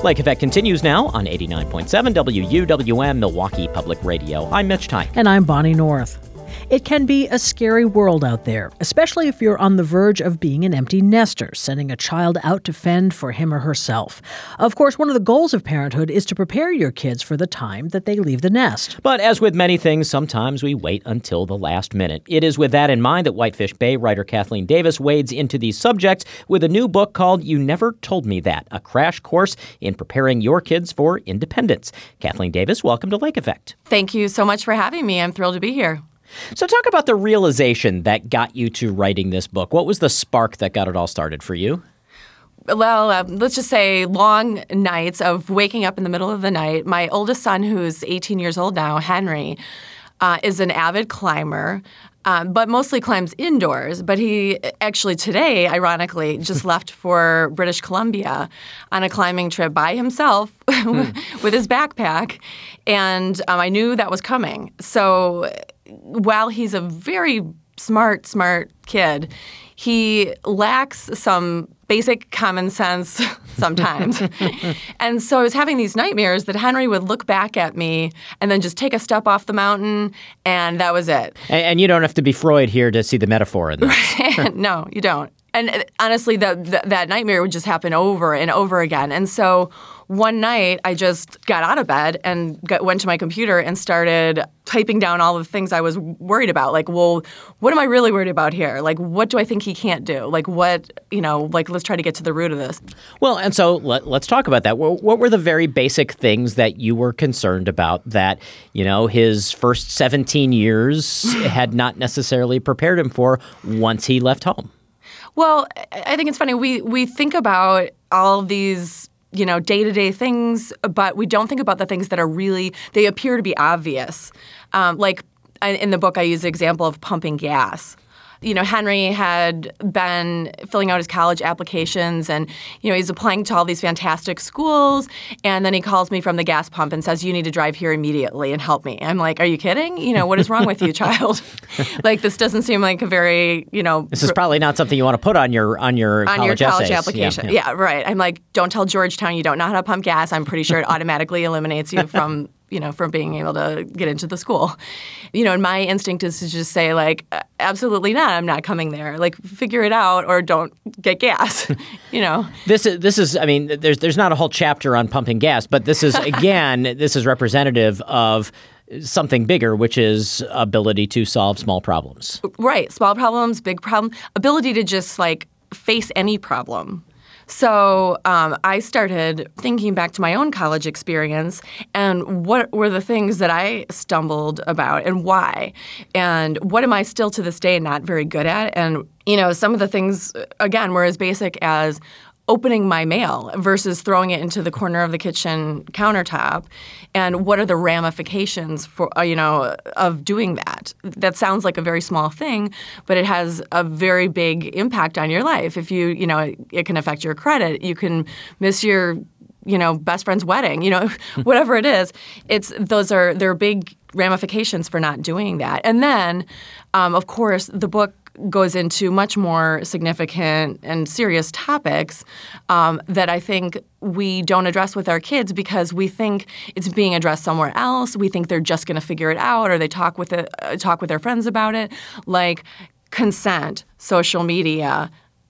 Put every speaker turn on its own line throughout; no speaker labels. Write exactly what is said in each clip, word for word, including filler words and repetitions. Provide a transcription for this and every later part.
Lake Effect continues now on eighty-nine point seven W U W M Milwaukee Public Radio. I'm Mitch Tyke.
And I'm Bonnie North. It can be a scary world out there, especially if you're on the verge of being an empty nester, sending a child out to fend for him or herself. Of course, one of the goals of parenthood is to prepare your kids for the time that they leave the nest.
But as with many things, sometimes we wait until the last minute. It is with that in mind that Whitefish Bay writer Kathleen Davis wades into these subjects with a new book called You Never Told Me That, a crash course in preparing your kids for independence. Kathleen Davis, welcome to Lake Effect.
Thank you so much for having me. I'm thrilled to be here.
So talk about the realization that got you to writing this book. What was the spark that got it all started for you?
Well, uh, let's just say long nights of waking up in the middle of the night. My oldest son, who's eighteen years old now, Henry, uh, is an avid climber. Um, but mostly climbs indoors. But he actually today, ironically, just left for British Columbia on a climbing trip by himself mm. with his backpack. And um, I knew that was coming. So while he's a very smart, smart kid, he lacks some basic common sense sometimes. And so I was having these nightmares that Henry would look back at me and then just take a step off the mountain, and that was it.
And, and you don't have to be Freud here to see the metaphor in this.
No, you don't. And honestly, that that nightmare would just happen over and over again. And so one night, I just got out of bed and got, went to my computer and started typing down all the things I was worried about. Like, well, what am I really worried about here? Like, what do I think he can't do? Like, what, you know, like, let's try to get to the root of this.
Well, and so let, let's talk about that. What were the very basic things that you were concerned about that, you know, his first seventeen years had not necessarily prepared him for once he left home?
Well, I think it's funny. We we think about all these, you know, day-to-day things, but we don't think about the things that are really, they appear to be obvious. Um, like in the book, I use the example of pumping gas. You know, Henry had been filling out his college applications and, you know, he's applying to all these fantastic schools. And then he calls me from the gas pump and says, you need to drive here immediately and help me. I'm like, are you kidding? You know, what is wrong with you, child? Like, this doesn't seem like a very, you know.
This is probably not something you want to put on your on your
on
college
your college
essays.
application.
Yeah, yeah.
yeah, right. I'm like, don't tell Georgetown you don't know how to pump gas. I'm pretty sure it automatically eliminates you from you know, from being able to get into the school. You know, and my instinct is to just say, like, absolutely not. I'm not coming there. Like, figure it out or don't get gas, you know.
This is, this is, I mean, there's there's not a whole chapter on pumping gas, but this is, again, this is representative of something bigger, which is ability to solve small problems.
Right. Small problems, big problem, ability to just, like, face any problem. So um, I started thinking back to my own college experience and what were the things that I stumbled about and why, and what am I still to this day not very good at. And, you know, some of the things, again, were as basic as opening my mail versus throwing it into the corner of the kitchen countertop, and what are the ramifications for uh, you know of doing that. That sounds like a very small thing, but it has a very big impact on your life. If you you know it, it can affect your credit. You can miss your you know best friend's wedding. You know whatever it is. It's those are there are big ramifications for not doing that. And then, um, of course, the book goes into much more significant and serious topics um, that I think we don't address with our kids because we think it's being addressed somewhere else. We think they're just going to figure it out, or they talk with it, uh, talk with their friends about it, like consent, social media,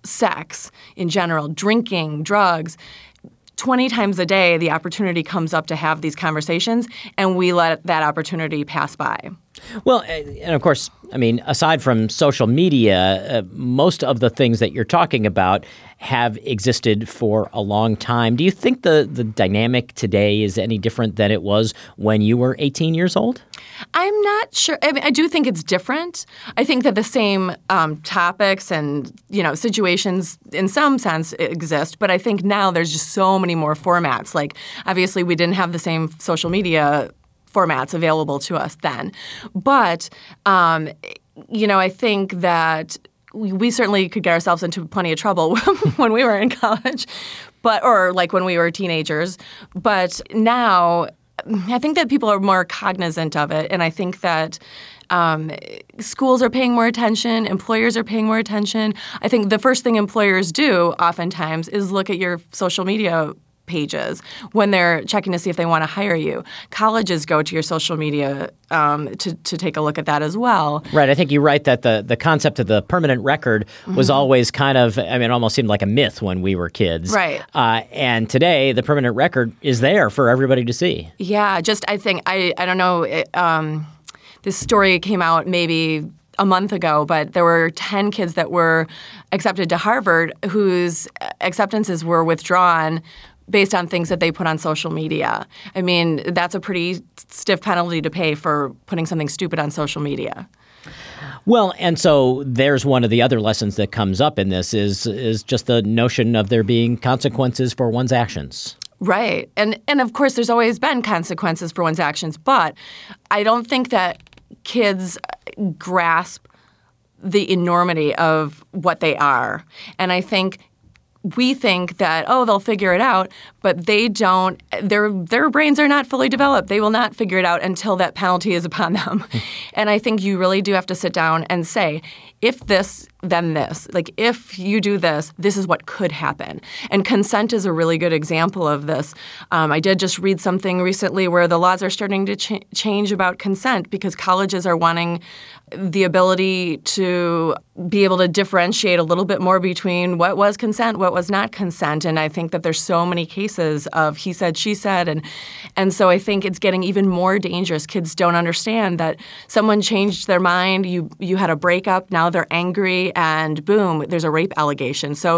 sex in general, drinking, drugs. twenty times a day, the opportunity comes up to have these conversations, and we let that opportunity pass by.
Well, and of course, I mean, aside from social media, uh, most of the things that you're talking about have existed for a long time. Do you think the, the dynamic today is any different than it was when you were eighteen years old?
I'm not sure. I mean, I do think it's different. I think that the same um, topics and, you know, situations in some sense exist, but I think now there's just so many more formats. Like, obviously, we didn't have the same social media formats available to us then. But, um, you know, I think that we, we certainly could get ourselves into plenty of trouble when we were in college, but or like when we were teenagers. But now I think that people are more cognizant of it, and I think that um, schools are paying more attention, employers are paying more attention. I think the first thing employers do oftentimes is look at your social media pages, when they're checking to see if they want to hire you. Colleges go to your social media um, to, to take a look at that as well.
Right. I think you write that the, the concept of the permanent record was mm-hmm. always kind of, I mean, it almost seemed like a myth when we were kids.
Right.
Uh, and today, the permanent record is there for everybody to see.
Yeah. Just, I think, I, I don't know, it, um, this story came out maybe a month ago, but there were ten kids that were accepted to Harvard whose acceptances were withdrawn based on things that they put on social media. I mean, that's a pretty stiff penalty to pay for putting something stupid on social media.
Well, and so there's one of the other lessons that comes up in this is is just the notion of there being consequences for one's actions.
Right. And and of course, there's always been consequences for one's actions, but I don't think that kids grasp the enormity of what they are. And I think we think that, oh, they'll figure it out, but they don't. Their their brains are not fully developed. They will not figure it out until that penalty is upon them. And I think you really do have to sit down and say, if this, then this. Like, if you do this, this is what could happen. And consent is a really good example of this. Um, I did just read something recently where the laws are starting to ch- change about consent because colleges are wanting the ability to be able to differentiate a little bit more between what was consent, what was not consent. And I think that there's so many cases of he said, she said. And, and so I think it's getting even more dangerous. Kids don't understand that someone changed their mind. You, you had a breakup. Now they're angry. And boom, there's a rape allegation. So,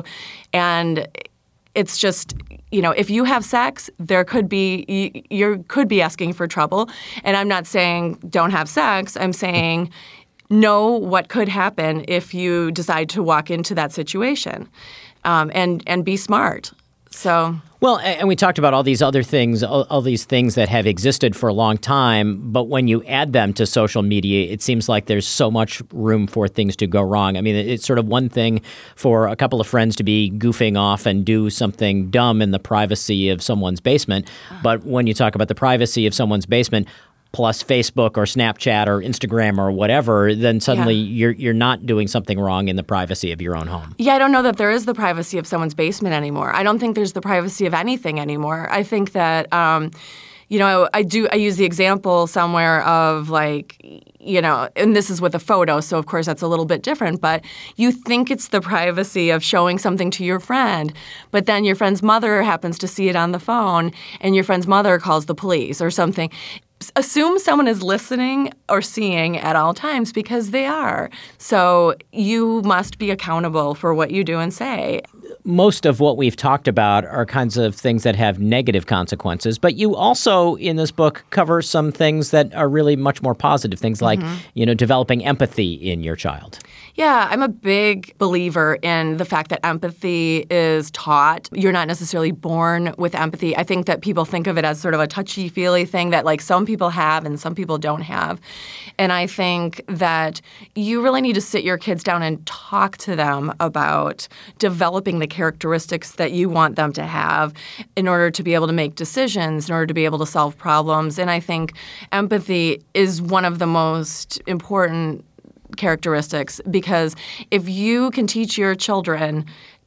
and it's just, you know, if you have sex, there could be, you, you could be asking for trouble. And I'm not saying don't have sex. I'm saying know what could happen if you decide to walk into that situation, um, and and be smart. So.
Well, and we talked about all these other things, all, all these things that have existed for a long time. But when you add them to social media, it seems like there's so much room for things to go wrong. I mean, it's sort of one thing for a couple of friends to be goofing off and do something dumb in the privacy of someone's basement. But when you talk about the privacy of someone's basement, plus Facebook or Snapchat or Instagram or whatever, then suddenly yeah. you're you're not doing something wrong in the privacy of your own home.
Yeah, I don't know that there is the privacy of someone's basement anymore. I don't think there's the privacy of anything anymore. I think that, um, you know, I do. I use the example somewhere of like, you know, and this is with a photo, so of course that's a little bit different, but you think it's the privacy of showing something to your friend, but then your friend's mother happens to see it on the phone and your friend's mother calls the police or something. Assume someone is listening or seeing at all times because they are. So you must be accountable for what you do and say.
Most of what we've talked about are kinds of things that have negative consequences, but you also, in this book, cover some things that are really much more positive, things like, mm-hmm. you know, developing empathy in your child.
Yeah, I'm a big believer in the fact that empathy is taught. You're not necessarily born with empathy. I think that people think of it as sort of a touchy-feely thing that, like, some people have and some people don't have. And I think that you really need to sit your kids down and talk to them about developing the characteristics that you want them to have in order to be able to make decisions, in order to be able to solve problems. And I think empathy is one of the most important characteristics, because if you can teach your children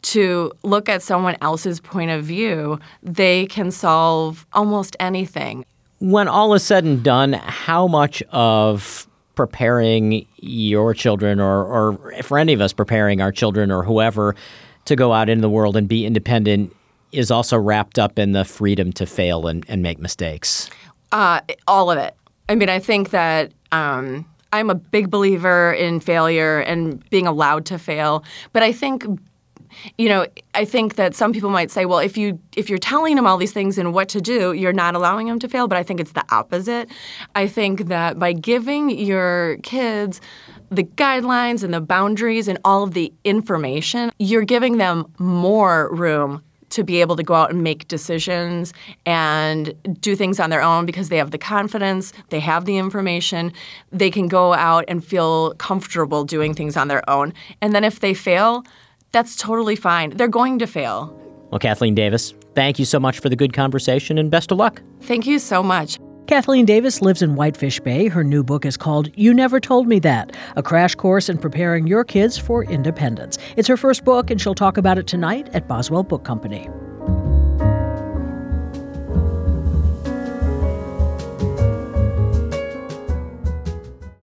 to look at someone else's point of view, they can solve almost anything.
When all is said and done, how much of preparing your children, or, or for any of us preparing our children or whoever to go out into the world and be independent, is also wrapped up in the freedom to fail and, and make mistakes?
Uh, all of it. I mean, I think that um, I'm a big believer in failure and being allowed to fail. But I think, you know, I think that some people might say, well, if you if you're telling them all these things and what to do, you're not allowing them to fail. But I think it's the opposite. I think that by giving your kids the guidelines and the boundaries and all of the information, you're giving them more room to be able to go out and make decisions and do things on their own because they have the confidence, they have the information, they can go out and feel comfortable doing things on their own. And then if they fail, that's totally fine. They're going to fail.
Well, Kathleen Davis, thank you so much for the good conversation and best of luck.
Thank you so much.
Kathleen Davis lives in Whitefish Bay. Her new book is called You Never Told Me That, a crash course in preparing your kids for independence. It's her first book, and she'll talk about it tonight at Boswell Book Company.